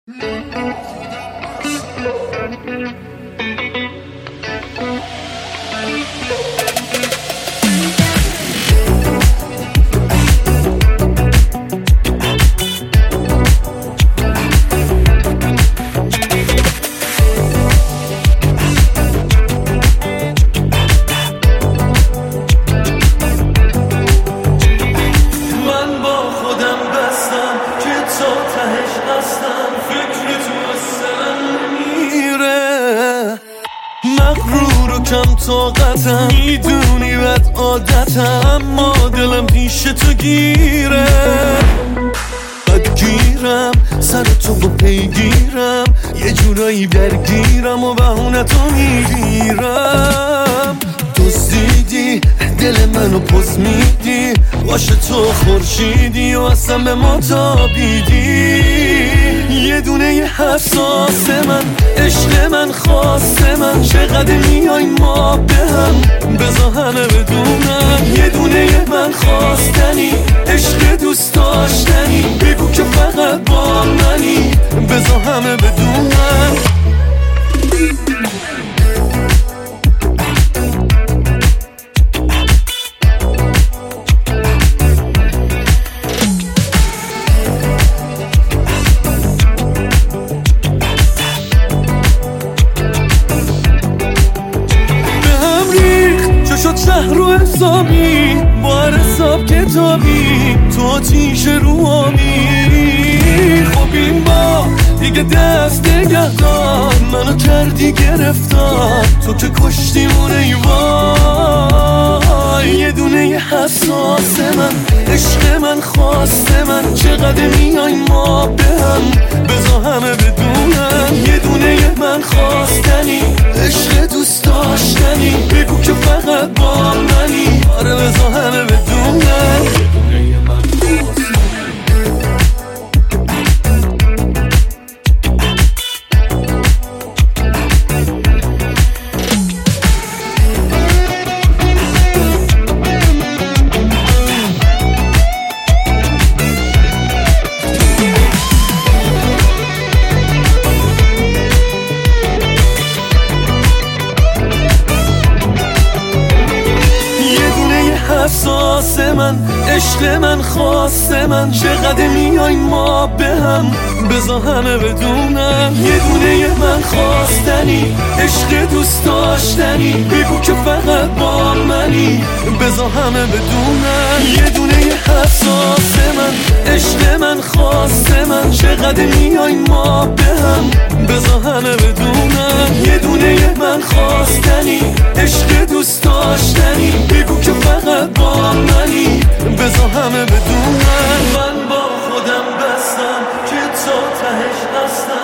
کم طاقتم میدونی بد عادتم، اما دلم پیش تو گیره. بدگیرم سر تو با پیگیرم، یه جورایی درگیرم و بهونه تو میگیرم. دزدیدی دل منو پس میدی، باشه تو خورشیدی و اصلا به ما تابیدی. یه دونه یه حساس من، عشق من، خواست من، چقدر میای ما به هم، بذار همه بدونم. یه دونه یه من خواستنی، عشق دوست داشتنی، بگو که فقط با منی، بذار همه بدونم. شد شهر رو حسابی، با هر حساب کتابی، تو آتیش رو آبی. خب این با دیگه دست نگهدار، منو کردی گرفتار، تو که کشتیمونه ای وای. یه دونه یه حساس من، عشق من، خواست من، چقدر میای ما به هم، بذار همه بدونم. یه دونه یه من خواستنی، عشق دوست داشتنی، بگو که فقط با منی، آره بذار همه بدونم. حساس من، عشق من، خواست من، چقدر میای ما به هم، بذار همه بدونم. یه دونه یه من خواستنی، عشق دوست داشتنی، بگو که فقط با منی، بذار همه بدونم. یه دونه یه حساس من، عشق من، خواست من، چقدر میای ما به هم، بذار همه بدونم. یه دونه یه من خواستنی، عشق دوست داشتنی، بگو که فقط با منی، بذار همه بدونن. من با خودم بستم که تا تهش هستم.